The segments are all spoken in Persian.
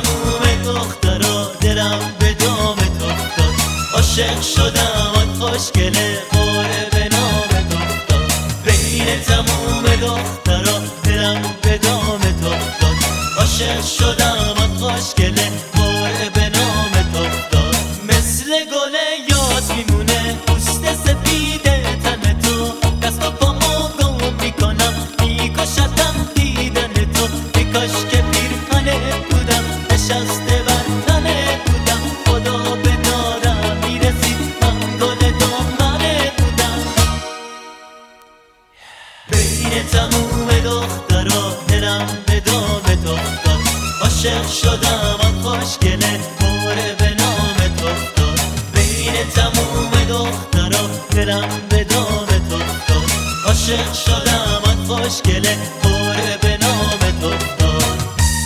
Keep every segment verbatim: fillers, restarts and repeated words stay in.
تموم دخترا دلم به دامت افتاد. عاشق شدم آن خوشگله قره به نامت افتاد. بین تموم دخترا دلم به دامت افتاد. عاشق شدم آن خوشگله قره به نامت افتاد. مثل گل یاد میمونه پوست سفید تن تو، دست و پامو گم میکنم میکشدم دیدن تو. ای کاش که پیرهنه بودم نشسته بر تنه بودم، خدا به دارم میرسید من گل دامنه بودم. بین تموم دخترا دلم به دامت افتاد. عاشق شدم آن خوشگله قره به نامت افتاد. بین تموم دخترا دلم به دامت افتاد. عاشق شدم آن خوشگله قره به نامت افتاد.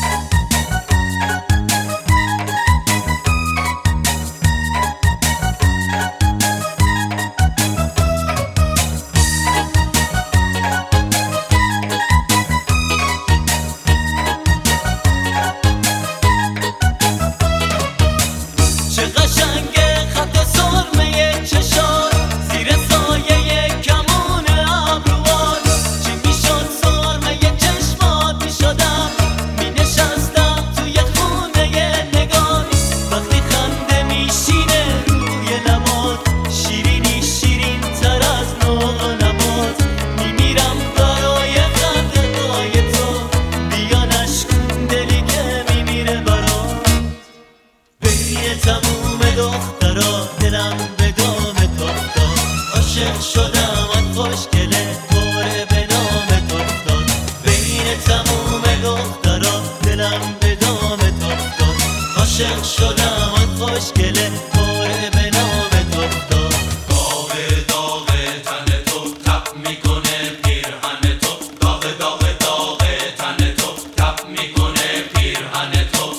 چه قشنگه خط سرمه چشات زیر سایه کمون ابروات. چی میشد سرمه چشمات میشدم مینشستم توی خونه نگاه. وقتی خنده میشینه روی لبات، شیرینی شیرین تر از نوع نبات. میمیرم برای خنده های تو، بیا نشکن دلی که میمیره برات. بین تموم دخترا دلم به دامت افتاد. عاشق شدم آن خوشگله قره به نامت افتاد. بین تموم دخترا دلم به دامت افتاد. عاشق شدم آن خوشگله قره به نامت افتاد. داغ داغ تن تو تپ میکنه پیرهن تو، داغ داغ داغ تن تو تپ میکنه پیرهن تو.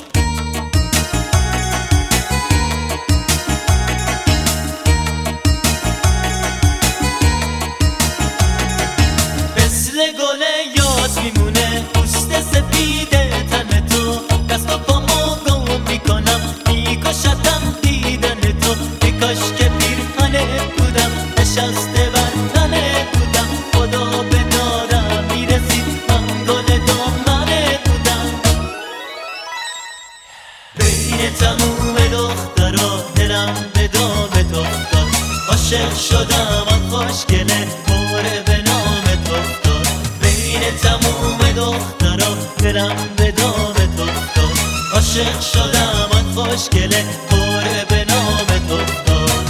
مثل گل یاد میمونه پوست سفید تن تو، دست و پامو گم میکنم میکشدم دیدن تو. ای کاش که پیرهنه بودم نشسته بر تنه بودم، خدا به دارم میرسید من گل دامنه بودم. بین تموم دخترا دلم به دامت افتاد. عاشق شدم آن خوشگله قره به نامت افتاد. بین تموم دخترا دلم به دامت افتاد. عاشق شدم آن خوشگله قره به نامت افتاد.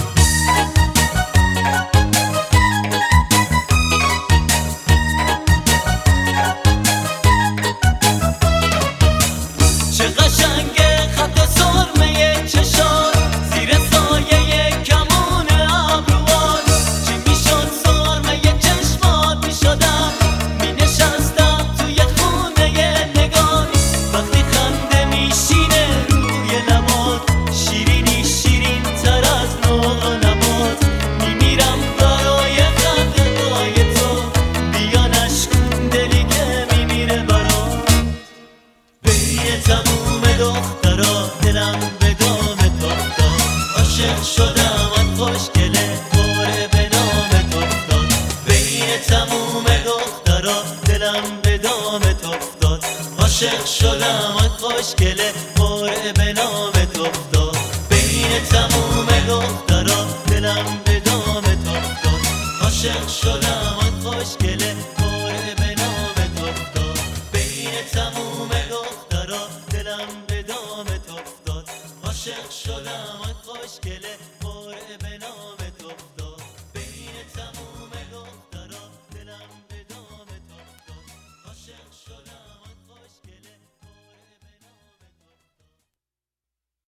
چه قشنگه خط سرمه چشات زیر سایه کمون ابروات. چی میشد سرمه چشمات میشدم مینشستم توی خونه نگاه. وقتی خنده میشینه روی لبات، شیرینی شیرین تر از نوع نبات. میمیرم برای خنده های تو، بیا نشکن دلی که میمیره برات. بین تموم دخترا دلم به دامت افتاد. عاشق شدم آن خوشگله قره به نامت افتاد. بین تموم دخترا دلم به دامت افتاد. عاشق شدم آن خوشگله قره به نامت افتاد. بین تموم دخترا دلم به دامت افتاد. عاشق شدم آن خوشگله قره به نامت افتاد. بین تموم دخترا دلم به دامت افتاد. عاشق شدم آن خوشگله